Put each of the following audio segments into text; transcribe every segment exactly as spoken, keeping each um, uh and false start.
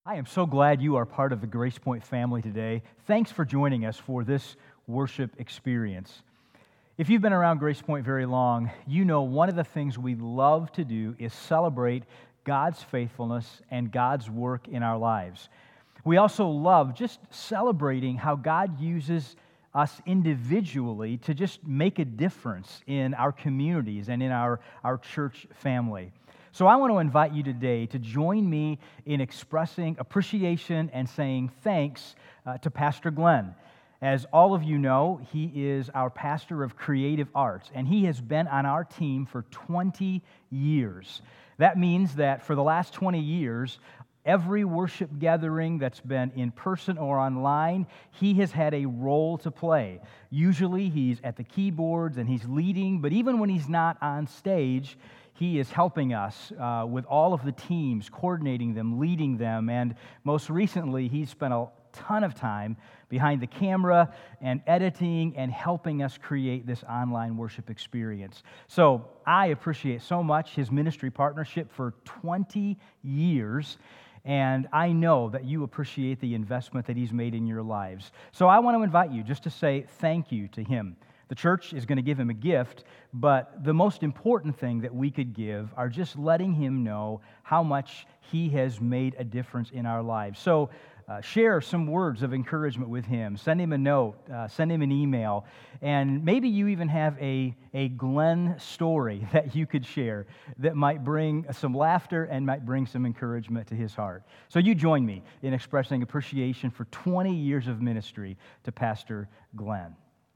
I am so glad you are part of the Grace Point family today. Thanks for joining us for this worship experience. If you've been around Grace Point very long, you know one of the things we love to do is celebrate God's faithfulness and God's work in our lives. We also love just celebrating how God uses us individually to just make a difference in our communities and in our, our church family. So I want to invite you today to join me in expressing appreciation and saying thanks uh, to Pastor Glenn. As all of you know, he is our pastor of creative arts, and he has been on our team for twenty years. That means that for the last twenty years, every worship gathering that's been in person or online, he has had a role to play. Usually he's at the keyboards and he's leading, but even when he's not on stage, he is helping us uh, with all of the teams, coordinating them, leading them, and most recently, he's spent a ton of time behind the camera and editing and helping us create this online worship experience. So I appreciate so much his ministry partnership for twenty years, and I know that you appreciate the investment that he's made in your lives. So I want to invite you just to say thank you to him. The church is going to give him a gift, but the most important thing that we could give are just letting him know how much he has made a difference in our lives. So uh, share some words of encouragement with him. Send him a note. Uh, send him an email. And maybe you even have a, a Glenn story that you could share that might bring some laughter and might bring some encouragement to his heart. So you join me in expressing appreciation for twenty years of ministry to Pastor Glenn.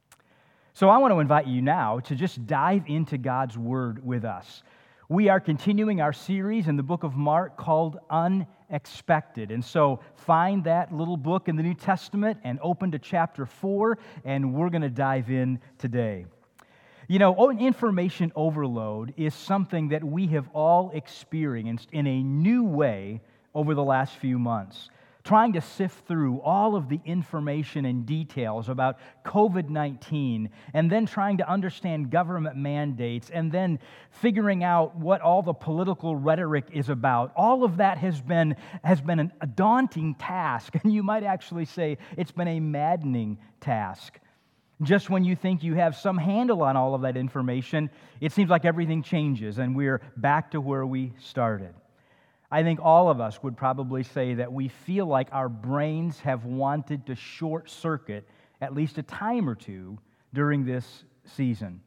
So I want to invite you now to just dive into God's Word with us. We are continuing our series in the book of Mark called Unexpected. And so find that little book in the New Testament and open to chapter four, and we're going to dive in today. You know, information overload is something that we have all experienced in a new way over the last few months. Trying to sift through all of the information and details about covid nineteen, and then trying to understand government mandates, and then figuring out what all the political rhetoric is about. All of that has been, has been an, a daunting task, and you might actually say it's been a maddening task. Just when you think you have some handle on all of that information, it seems like everything changes, and we're back to where we started. I think all of us would probably say that we feel like our brains have wanted to short circuit at least a time or two during this season.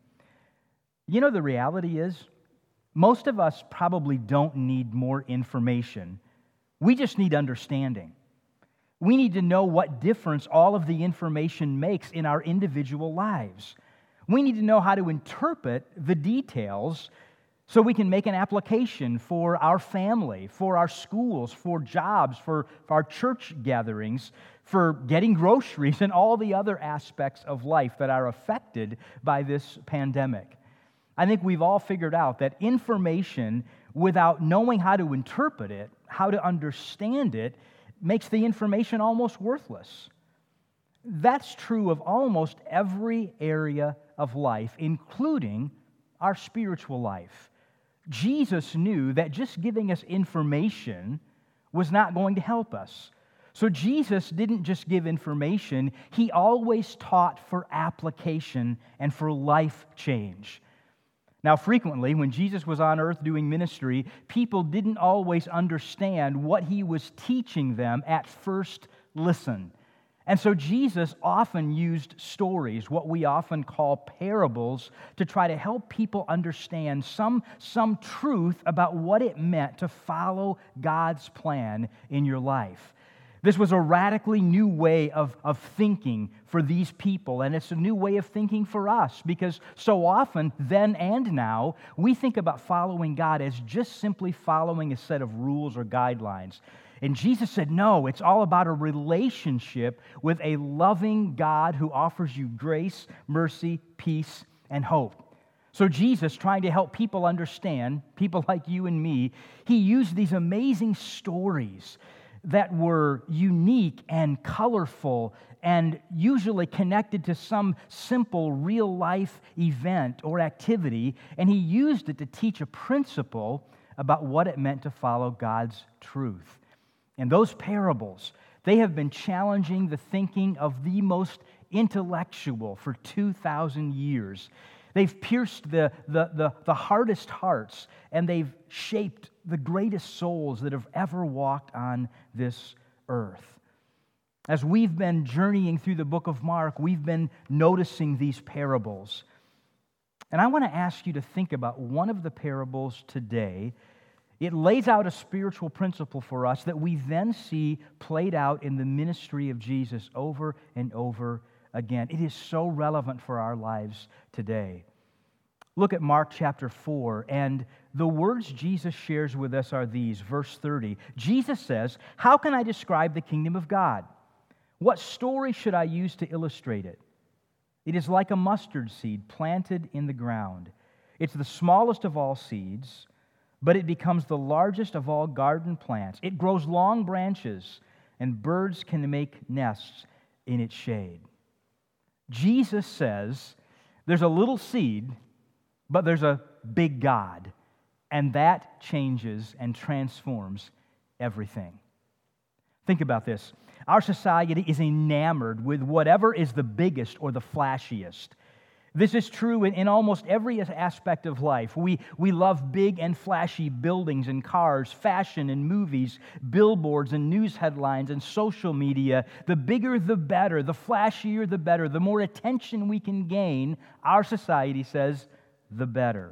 You know, the reality is, most of us probably don't need more information. We just need understanding. We need to know what difference all of the information makes in our individual lives. We need to know how to interpret the details so we can make an application for our family, for our schools, for jobs, for, for our church gatherings, for getting groceries, and all the other aspects of life that are affected by this pandemic. I think we've all figured out that information, without knowing how to interpret it, how to understand it, makes the information almost worthless. That's true of almost every area of life, including our spiritual life. Jesus knew that just giving us information was not going to help us. So Jesus didn't just give information, he always taught for application and for life change. Now, frequently, when Jesus was on earth doing ministry, people didn't always understand what he was teaching them at first listen. And so Jesus often used stories, what we often call parables, to try to help people understand some, some truth about what it meant to follow God's plan in your life. This was a radically new way of, of thinking for these people, and it's a new way of thinking for us, because so often, then and now, we think about following God as just simply following a set of rules or guidelines. And Jesus said, no, it's all about a relationship with a loving God who offers you grace, mercy, peace, and hope. So Jesus, trying to help people understand, people like you and me, he used these amazing stories that were unique and colorful and usually connected to some simple real-life event or activity, and he used it to teach a principle about what it meant to follow God's truth. And those parables, they have been challenging the thinking of the most intellectual for two thousand years. They've pierced the, the, the, the hardest hearts, and they've shaped the greatest souls that have ever walked on this earth. As we've been journeying through the book of Mark, we've been noticing these parables. And I want to ask you to think about one of the parables today. It lays out a spiritual principle for us that we then see played out in the ministry of Jesus over and over again. It is so relevant for our lives today. Look at Mark chapter four, and the words Jesus shares with us are these, verse thirty. Jesus says, "How can I describe the kingdom of God? What story should I use to illustrate it? It is like a mustard seed planted in the ground. It's the smallest of all seeds, but it becomes the largest of all garden plants. It grows long branches, and birds can make nests in its shade." Jesus says there's a little seed, but there's a big God, and that changes and transforms everything. Think about this. Our society is enamored with whatever is the biggest or the flashiest. This is true in, in almost every aspect of life. We, we love big and flashy buildings and cars, fashion and movies, billboards and news headlines and social media. The bigger the better, the flashier the better. The more attention we can gain, our society says, the better.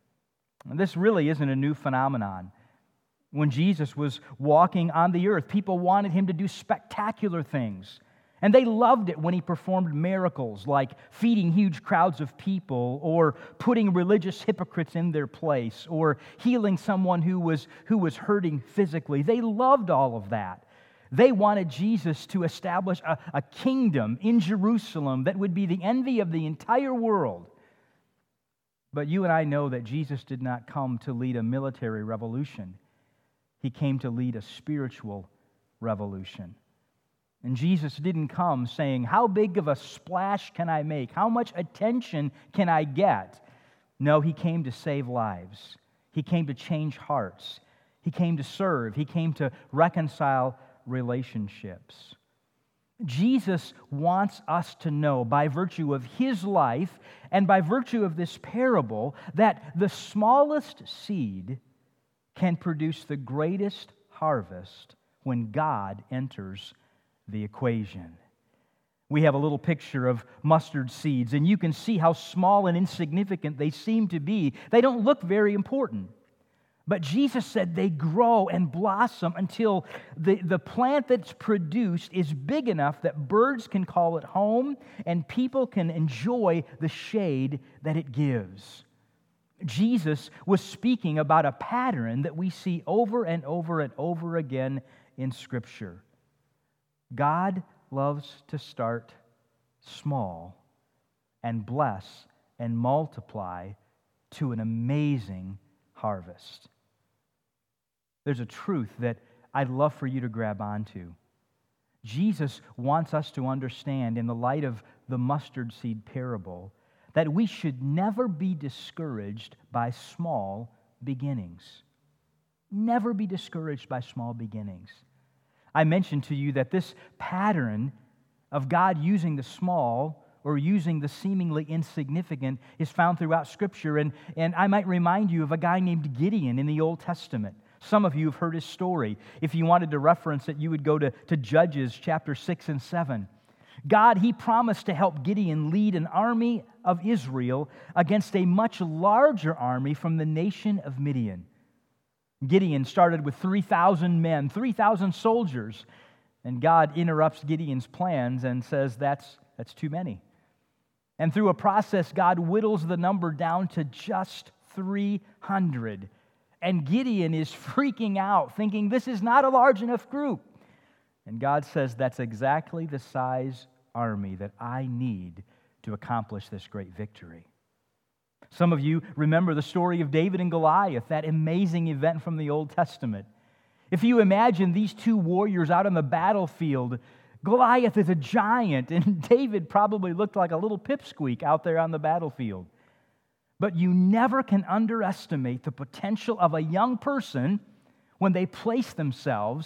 And this really isn't a new phenomenon. When Jesus was walking on the earth, people wanted him to do spectacular things. And they loved it when he performed miracles like feeding huge crowds of people, or putting religious hypocrites in their place, or healing someone who was, who was hurting physically. They loved all of that. They wanted Jesus to establish a, a kingdom in Jerusalem that would be the envy of the entire world. But you and I know that Jesus did not come to lead a military revolution. He came to lead a spiritual revolution. And Jesus didn't come saying, "How big of a splash can I make? How much attention can I get?" No, he came to save lives. He came to change hearts. He came to serve. He came to reconcile relationships. Jesus wants us to know, by virtue of his life and by virtue of this parable, that the smallest seed can produce the greatest harvest when God enters the equation. We have a little picture of mustard seeds, and you can see how small and insignificant they seem to be. They don't look very important. But Jesus said they grow and blossom until the, the plant that's produced is big enough that birds can call it home and people can enjoy the shade that it gives. Jesus was speaking about a pattern that we see over and over and over again in Scripture. God loves to start small and bless and multiply to an amazing harvest. There's a truth that I'd love for you to grab onto. Jesus wants us to understand, in the light of the mustard seed parable, that we should never be discouraged by small beginnings. Never be discouraged by small beginnings. I mentioned to you that this pattern of God using the small or using the seemingly insignificant is found throughout Scripture. And, and I might remind you of a guy named Gideon in the Old Testament. Some of you have heard his story. If you wanted to reference it, you would go to, to Judges chapter six and seven. God, he promised to help Gideon lead an army of Israel against a much larger army from the nation of Midian. Gideon started with three thousand men, three thousand soldiers, and God interrupts Gideon's plans and says that's, that's too many. And through a process, God whittles the number down to just three hundred. And Gideon is freaking out, thinking this is not a large enough group. And God says that's exactly the size army that I need to accomplish this great victory. Some of you remember the story of David and Goliath, that amazing event from the Old Testament. If you imagine these two warriors out on the battlefield, Goliath is a giant, and David probably looked like a little pipsqueak out there on the battlefield. But you never can underestimate the potential of a young person when they place themselves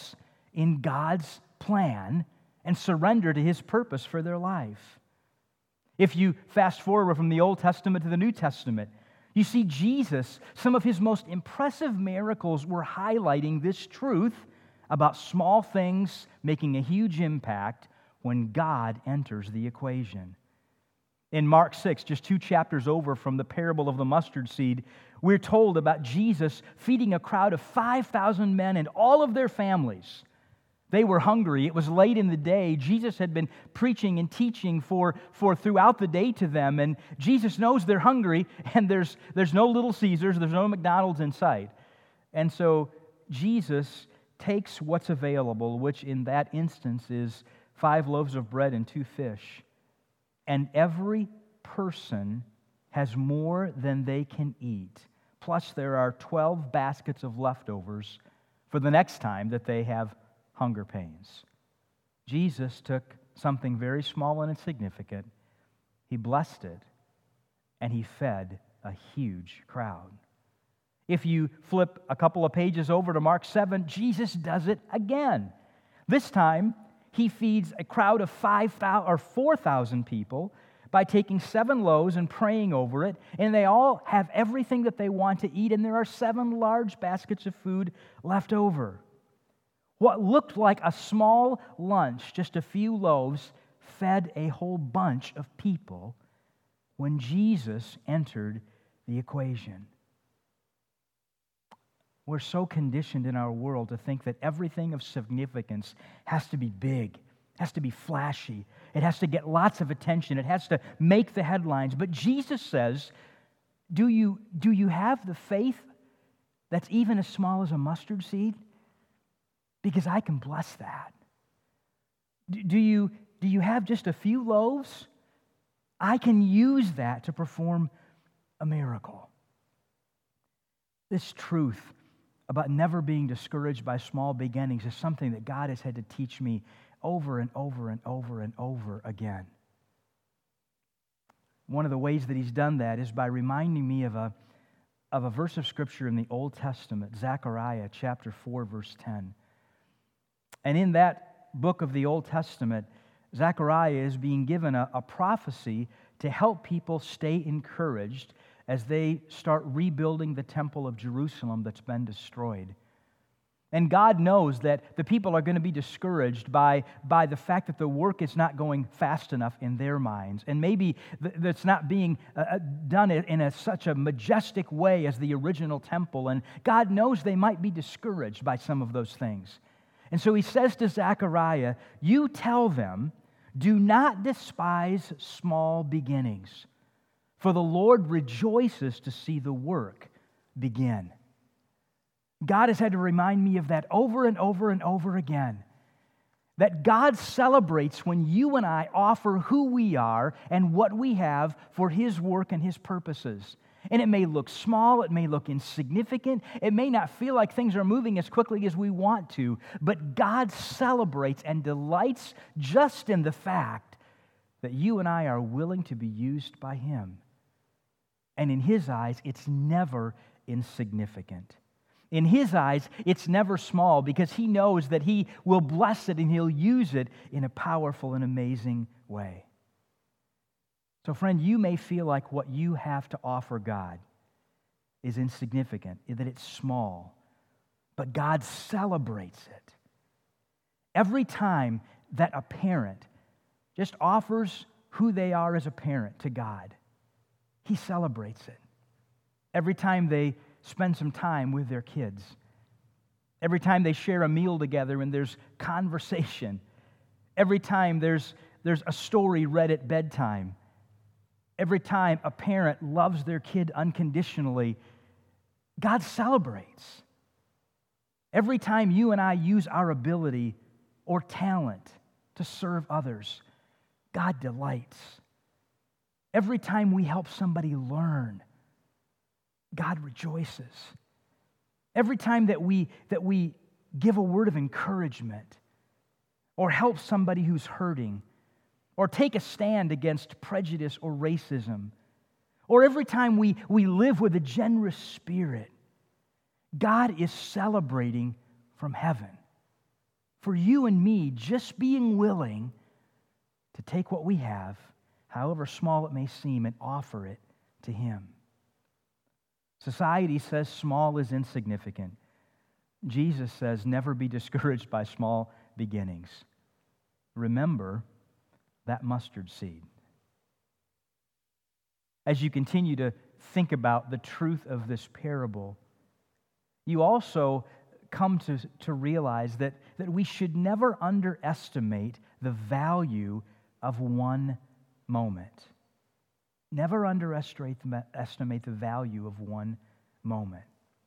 in God's plan and surrender to His purpose for their life. If you fast forward from the Old Testament to the New Testament, you see Jesus, some of His most impressive miracles were highlighting this truth about small things making a huge impact when God enters the equation. In Mark six, just two chapters over from the parable of the mustard seed, we're told about Jesus feeding a crowd of five thousand men and all of their families. They were hungry. It was late in the day. Jesus had been preaching and teaching for, for throughout the day to them, and Jesus knows they're hungry, and there's, there's no Little Caesars, there's no McDonald's in sight. And so Jesus takes what's available, which in that instance is five loaves of bread and two fish, and every person has more than they can eat. Plus, there are twelve baskets of leftovers for the next time that they have hunger pains. Jesus took something very small and insignificant, He blessed it, and He fed a huge crowd. If you flip a couple of pages over to Mark seven, Jesus does it again. This time, He feeds a crowd of five thousand or four thousand people by taking seven loaves and praying over it, and they all have everything that they want to eat, and there are seven large baskets of food left over. What looked like a small lunch, just a few loaves, fed a whole bunch of people when Jesus entered the equation. We're so conditioned in our world to think that everything of significance has to be big, has to be flashy, it has to get lots of attention, it has to make the headlines. But Jesus says, do you, do you have the faith that's even as small as a mustard seed? Because I can bless that. Do you, do you have just a few loaves? I can use that to perform a miracle. This truth about never being discouraged by small beginnings is something that God has had to teach me over and over and over and over again. One of the ways that He's done that is by reminding me of a, of a verse of Scripture in the Old Testament, Zechariah chapter four, verse ten. And in that book of the Old Testament, Zechariah is being given a, a prophecy to help people stay encouraged as they start rebuilding the temple of Jerusalem that's been destroyed. And God knows that the people are going to be discouraged by, by the fact that the work is not going fast enough in their minds. And maybe th- that's not being uh, done in a, such a majestic way as the original temple. And God knows they might be discouraged by some of those things. And so He says to Zechariah, you tell them, do not despise small beginnings, for the Lord rejoices to see the work begin. God has had to remind me of that over and over and over again. That God celebrates when you and I offer who we are and what we have for His work and His purposes. And it may look small, it may look insignificant, it may not feel like things are moving as quickly as we want to, but God celebrates and delights just in the fact that you and I are willing to be used by Him. And in His eyes, it's never insignificant. In His eyes, it's never small because He knows that He will bless it and He'll use it in a powerful and amazing way. So, friend, you may feel like what you have to offer God is insignificant, that it's small, but God celebrates it. Every time that a parent just offers who they are as a parent to God, He celebrates it. Every time they spend some time with their kids, every time they share a meal together and there's conversation, every time there's, there's a story read at bedtime, every time a parent loves their kid unconditionally, God celebrates. Every time you and I use our ability or talent to serve others, God delights. Every time we help somebody learn, God rejoices. Every time that we, that we give a word of encouragement or help somebody who's hurting, or take a stand against prejudice or racism, or every time we, we live with a generous spirit, God is celebrating from heaven for you and me just being willing to take what we have, however small it may seem, and offer it to Him. Society says small is insignificant. Jesus says never be discouraged by small beginnings. Remember that mustard seed. As you continue to think about the truth of this parable, you also come to, to realize that, that we should never underestimate the value of one moment. Never underestimate estimate the value of one moment.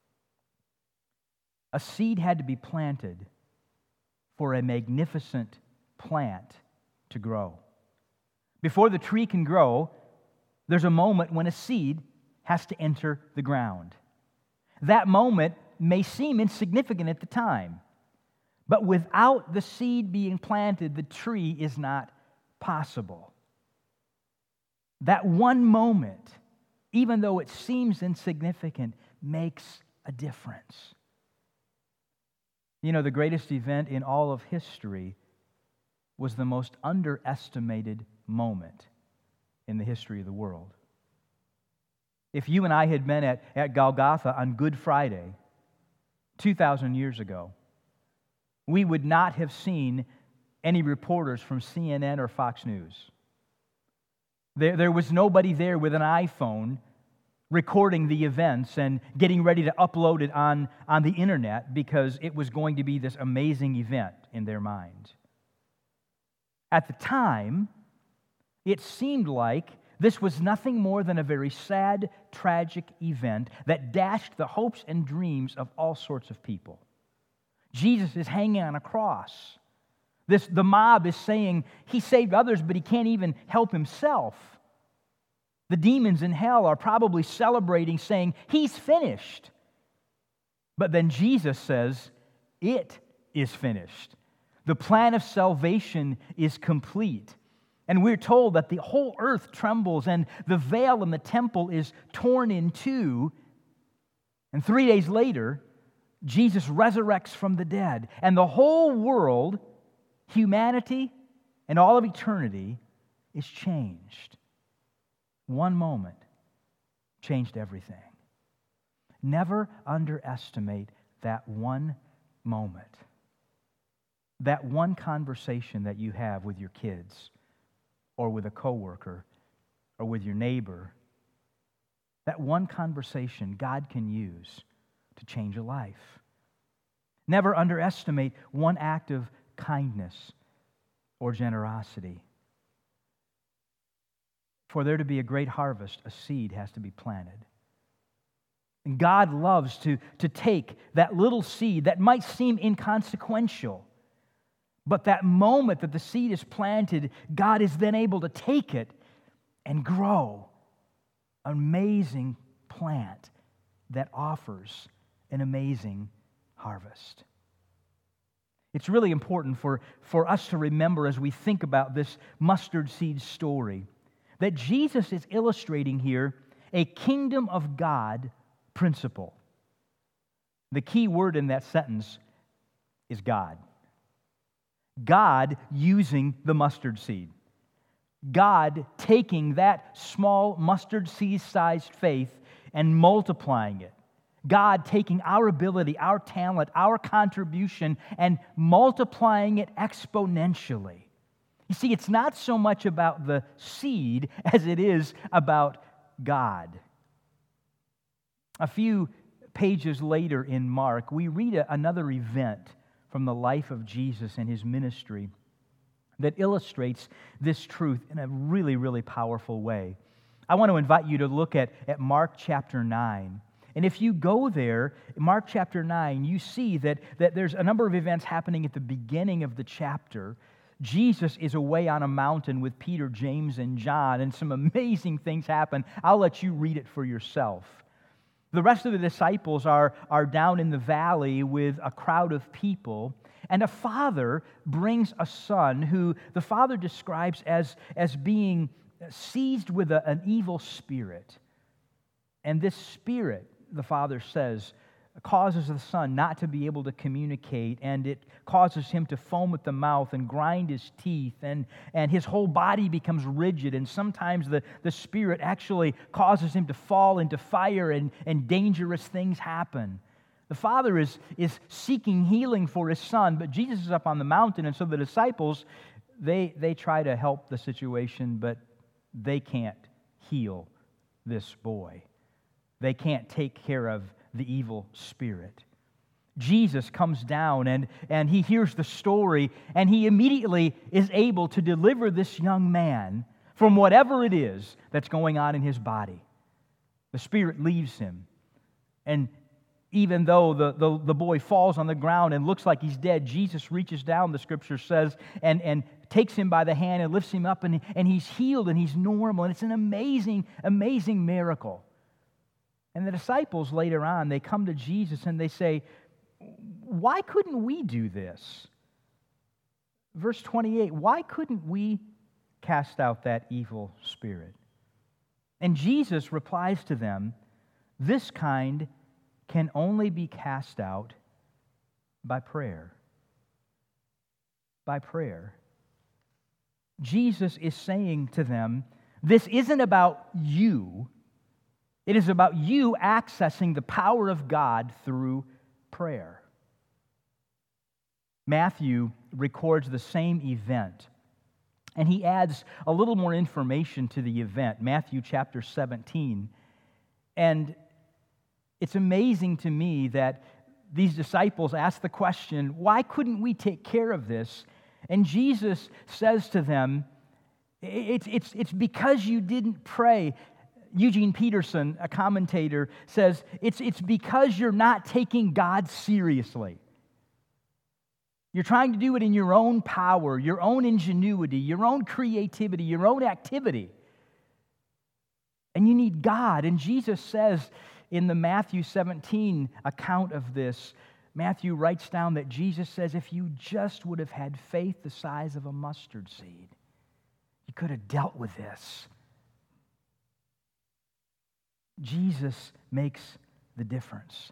A seed had to be planted for a magnificent plant to grow. Before the tree can grow, there's a moment when a seed has to enter the ground. That moment may seem insignificant at the time, but without the seed being planted, the tree is not possible. That one moment, even though it seems insignificant, makes a difference. You know, the greatest event in all of history was the most underestimated moment in the history of the world. If you and I had been at, at Golgotha on Good Friday, two thousand years ago, we would not have seen any reporters from C N N or Fox News. There, there was nobody there with an iPhone recording the events and getting ready to upload it on, on the internet because it was going to be this amazing event in their mind. At the time, it seemed like this was nothing more than a very sad, tragic event that dashed the hopes and dreams of all sorts of people. Jesus is hanging on a cross. This, the mob is saying he saved others, but he can't even help himself. The demons in hell are probably celebrating, saying, he's finished. But then Jesus says, it is finished. The plan of salvation is complete. And we're told that the whole earth trembles and the veil in the temple is torn in two. And three days later, Jesus resurrects from the dead. And the whole world, humanity, and all of eternity is changed. One moment changed everything. Never underestimate that one moment. That one conversation that you have with your kids, or with a coworker, or with your neighbor. That one conversation God can use to change a life. Never underestimate one act of kindness or generosity. For there to be a great harvest, a seed has to be planted. And God loves to, to take that little seed that might seem inconsequential, but that moment that the seed is planted, God is then able to take it and grow an amazing plant that offers an amazing harvest. It's really important for, for us to remember as we think about this mustard seed story that Jesus is illustrating here a kingdom of God principle. The key word in that sentence is God. God using the mustard seed. God taking that small mustard seed-sized faith and multiplying it. God taking our ability, our talent, our contribution, and multiplying it exponentially. You see, it's not so much about the seed as it is about God. A few pages later in Mark, we read a, another event from the life of Jesus and his ministry that illustrates this truth in a really, really powerful way. I want to invite you to look at, at Mark chapter nine. And if you go there, Mark chapter nine, you see that, that there's a number of events happening at the beginning of the chapter. Jesus is away on a mountain with Peter, James, and John, and some amazing things happen. I'll let you read it for yourself. The rest of the disciples are, are down in the valley with a crowd of people, and a father brings a son who the father describes as, as being seized with a, an evil spirit. And this spirit, the father says, causes the son not to be able to communicate, and it causes him to foam at the mouth and grind his teeth, and, and his whole body becomes rigid, and sometimes the, the Spirit actually causes him to fall into fire, and, and dangerous things happen. The Father is, is seeking healing for his son, but Jesus is up on the mountain, and so the disciples, they, they try to help the situation, but they can't heal this boy. They can't take care of the evil spirit. Jesus comes down and, and he hears the story, and he immediately is able to deliver this young man from whatever it is that's going on in his body. The spirit leaves him, and even though the, the, the boy falls on the ground and looks like he's dead, Jesus reaches down, the Scripture says, and, and takes him by the hand and lifts him up, and, and he's healed and he's normal, and it's an amazing, amazing miracle. And the disciples later on, they come to Jesus and they say, why couldn't we do this? Verse twenty-eight, why couldn't we cast out that evil spirit? And Jesus replies to them, this kind can only be cast out by prayer. By prayer. Jesus is saying to them, this isn't about you. It is about you accessing the power of God through prayer. Matthew records the same event, and he adds a little more information to the event, Matthew chapter seventeen. And it's amazing to me that these disciples ask the question, why couldn't we take care of this? And Jesus says to them, it's, it's, it's because you didn't pray. Eugene Peterson, a commentator, says, it's, it's because you're not taking God seriously. You're trying to do it in your own power, your own ingenuity, your own creativity, your own activity. And you need God. And Jesus says in the Matthew seventeen account of this, Matthew writes down that Jesus says, if you just would have had faith the size of a mustard seed, you could have dealt with this. Jesus makes the difference.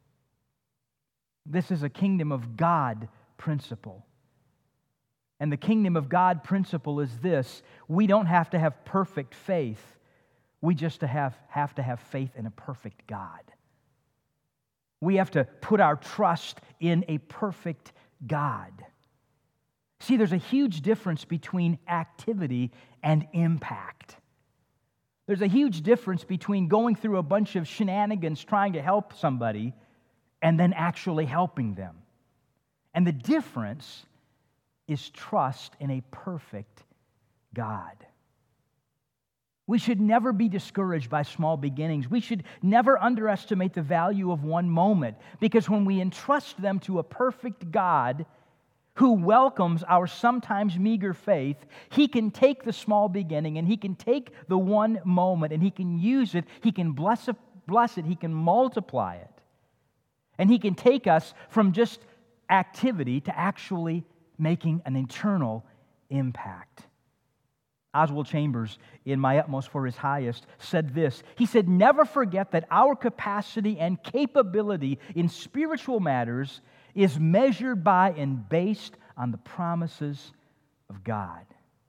This is a kingdom of God principle. And the kingdom of God principle is this: we don't have to have perfect faith. We just have, have to have faith in a perfect God. We have to put our trust in a perfect God. See, there's a huge difference between activity and impact. There's a huge difference between going through a bunch of shenanigans trying to help somebody and then actually helping them. And the difference is trust in a perfect God. We should never be discouraged by small beginnings. We should never underestimate the value of one moment, because when we entrust them to a perfect God who welcomes our sometimes meager faith, He can take the small beginning and He can take the one moment and He can use it, He can bless it, bless it, He can multiply it. And He can take us from just activity to actually making an eternal impact. Oswald Chambers, in My Utmost for His Highest, said this. He said, never forget that our capacity and capability in spiritual matters is measured by and based on the promises of God.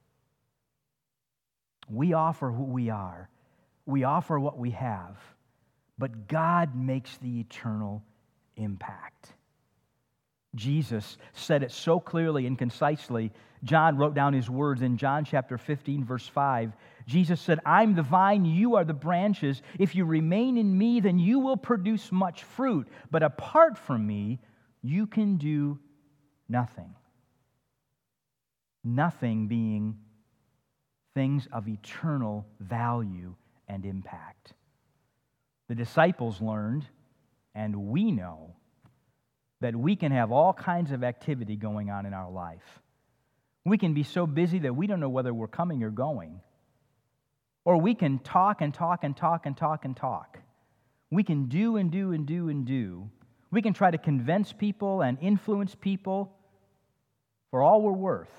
We offer who we are. We offer what we have. But God makes the eternal impact. Jesus said it so clearly and concisely. John wrote down his words in John chapter fifteen, verse five. Jesus said, I'm the vine, you are the branches. If you remain in me, then you will produce much fruit. But apart from me, you can do nothing. Nothing being things of eternal value and impact. The disciples learned, and we know, that we can have all kinds of activity going on in our life. We can be so busy that we don't know whether we're coming or going. Or we can talk and talk and talk and talk and talk. We can do and do and do and do. We can try to convince people and influence people for all we're worth.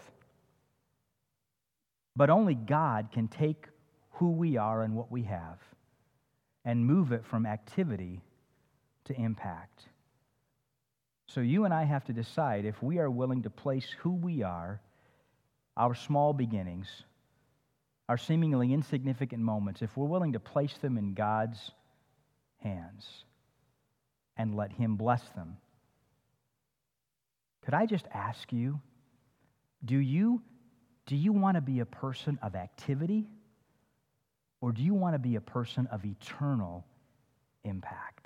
But only God can take who we are and what we have and move it from activity to impact. So you and I have to decide if we are willing to place who we are, our small beginnings, our seemingly insignificant moments, if we're willing to place them in God's hands and let Him bless them. Could I just ask you, do you, do you want to be a person of activity, or do you want to be a person of eternal impact?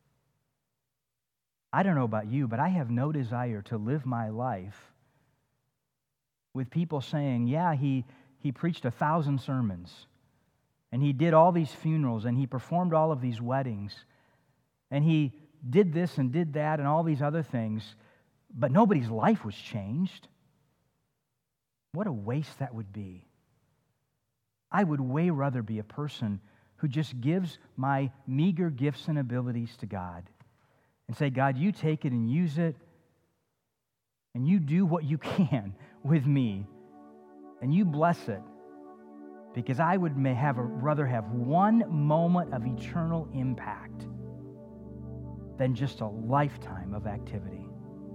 I don't know about you, but I have no desire to live my life with people saying, yeah, he, he preached a thousand sermons, and he did all these funerals, and he performed all of these weddings, and he did this and did that and all these other things, but nobody's life was changed. What a waste that would be. I would way rather be a person who just gives my meager gifts and abilities to God and say, God, you take it and use it, and you do what you can with me, and you bless it, because I would may have a, rather have one moment of eternal impact than just a lifetime of activity.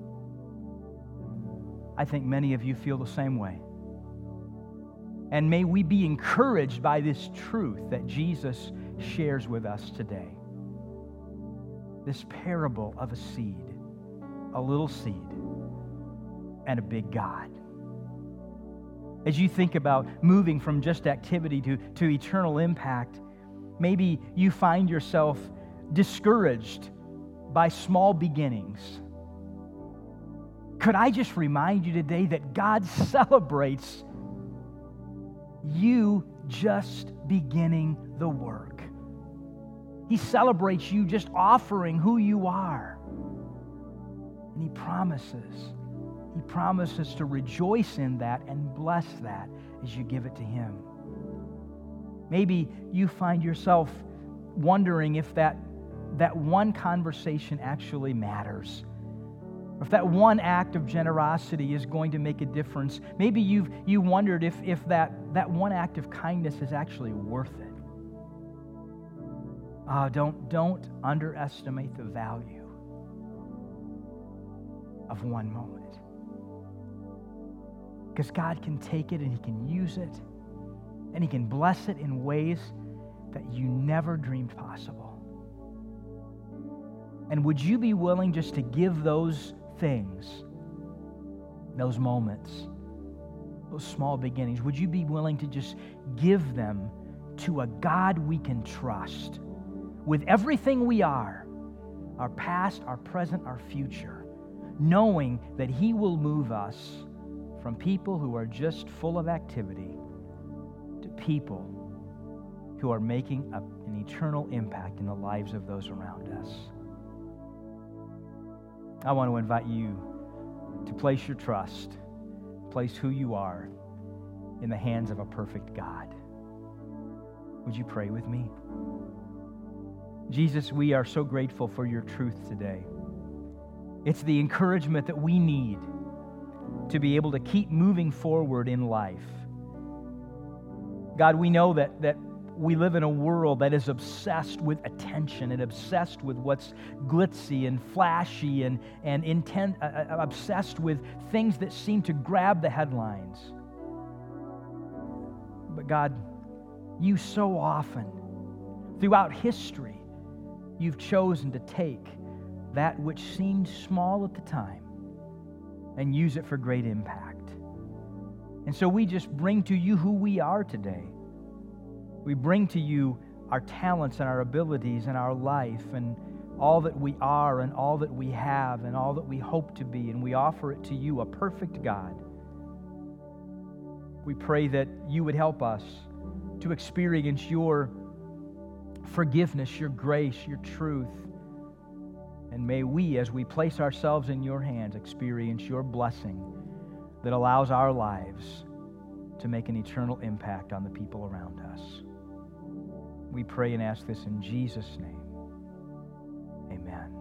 I think many of you feel the same way. And may we be encouraged by this truth that Jesus shares with us today. This parable of a seed, a little seed, and a big God. As you think about moving from just activity to, to eternal impact, maybe you find yourself discouraged by small beginnings. Could I just remind you today that God celebrates you just beginning the work. He celebrates you just offering who you are. And He promises, He promises to rejoice in that and bless that as you give it to Him. Maybe you find yourself wondering if that, that one conversation actually matters. If that one act of generosity is going to make a difference. Maybe you've you wondered if, if that, that one act of kindness is actually worth it. Uh, don't, don't underestimate the value of one moment. Because God can take it and He can use it, and He can bless it in ways that you never dreamed possible. And would you be willing just to give those things, those moments, those small beginnings, would you be willing to just give them to a God we can trust with everything we are, our past, our present, our future, knowing that He will move us from people who are just full of activity to people who are making a, an eternal impact in the lives of those around us? I want to invite you to place your trust, place who you are in the hands of a perfect God. Would you pray with me? Jesus, we are so grateful for your truth today. It's the encouragement that we need to be able to keep moving forward in life. God, we know that, that we live in a world that is obsessed with attention and obsessed with what's glitzy and flashy and, and intent, uh, obsessed with things that seem to grab the headlines. But God, you so often, throughout history, you've chosen to take that which seemed small at the time and use it for great impact. And so we just bring to you who we are today. We bring to you our talents and our abilities and our life and all that we are and all that we have and all that we hope to be, and we offer it to you, a perfect God. We pray that you would help us to experience your forgiveness, your grace, your truth. And may we, as we place ourselves in your hands, experience your blessing that allows our lives to make an eternal impact on the people around us. We pray and ask this in Jesus' name. Amen.